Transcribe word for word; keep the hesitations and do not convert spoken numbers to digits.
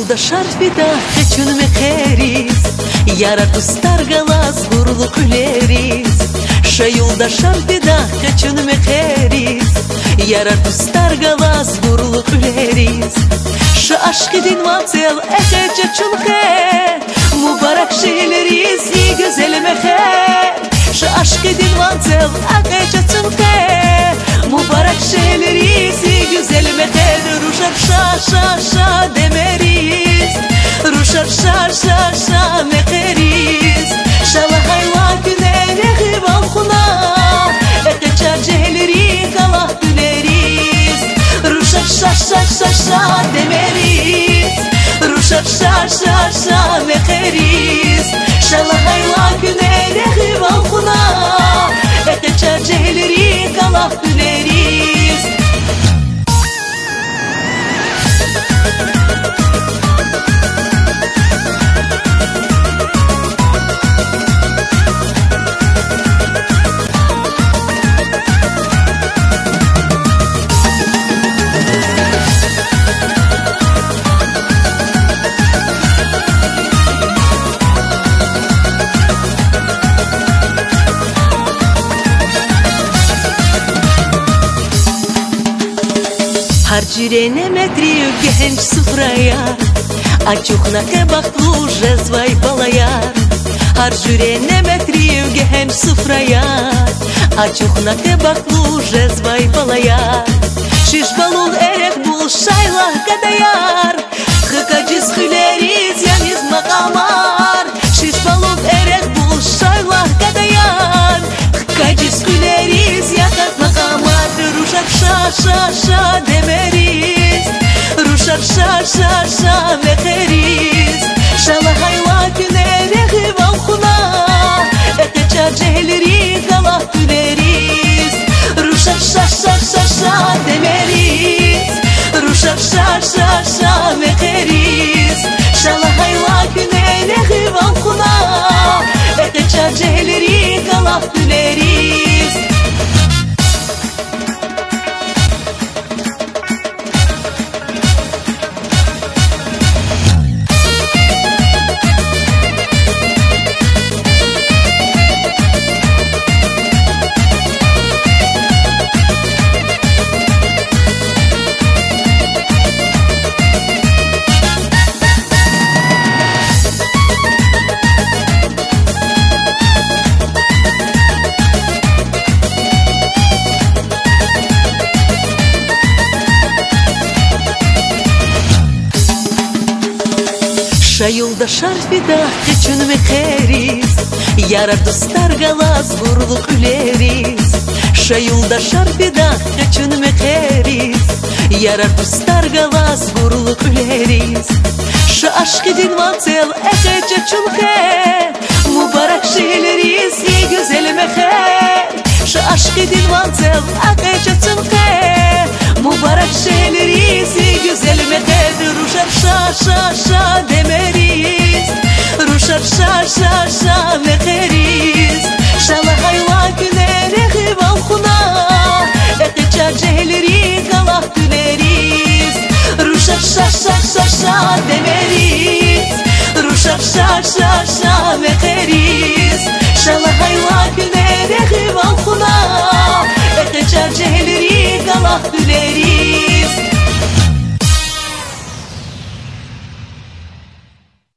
Шаюлда шарфида хечунме херис, яра тустар галас гурлу күлерис. Шаюлда шарфида хечунме херис, яра тустар галас гурлу күлерис. Ша ашкидин мацел эхече чулхе, мубарак шейлерис и güzel meher. Ша ашкидин мацел эхече чулхе, мубарак шейлерис и güzel meher. Ruşar şa şa şa demeriz, ruşar şa şa şa mekeriz. Şala hayla günere hıvam kuna, ekeçer cehleri kalah güleriz. Ruşar şa şa şa şa demeriz, ruşar şa şa şa mekeriz. Şala hayla günere hıvam kuna, ekeçer cehleri kalah güleriz. Harcirene metriju genç sufraya, a čuhna kebahlu žezvaj balajar. Harcirene metriju genç sufraya, a čuhna kebahlu žezvaj balajar. Şiş balul erek bul şaylah kadayar, hıkaciz hüleriz yaniz makamar. Şiş balul erek bul şaylah kadayar, hıkaciz hüleriz yakat makamar. Ruşar şa şa şa demeriz, ruşar şa şa şa mekeriz. Şala hayla günere hıvam kuna, ekeçer cehleri kalah güleriz. Ruşar şa şa şa şa demeriz, ruşar şa şa şa mekeriz. Şala hayla günere hıvam kuna, ekeçer cehleri kalah güleriz. Şayulda şarfida hechunme kheriz, yarar dostar galas gurlu küleriz. Şayulda şarfida hechunme kheriz, yarar dostar galas gurlu küleriz. Şu aşkidin vatel ekeçe çulhe, mubarak şeyleriz ye güzel meher. Şu aşkidin vatel ekeçe çulhe, mubarak şeyleriz ye güzel meher. Ruşar şa şa şa demeriz, ruşar şa şa şa mekeriz. Şala hayla günere hıvam kuna, ekeçer cehleri kalah güleriz. Ruşar şa şa şa şa demeriz, ruşar şa şa şa mekeriz. Şala hayla günere hıvam kuna, ekeçer cehleri kalah güleriz.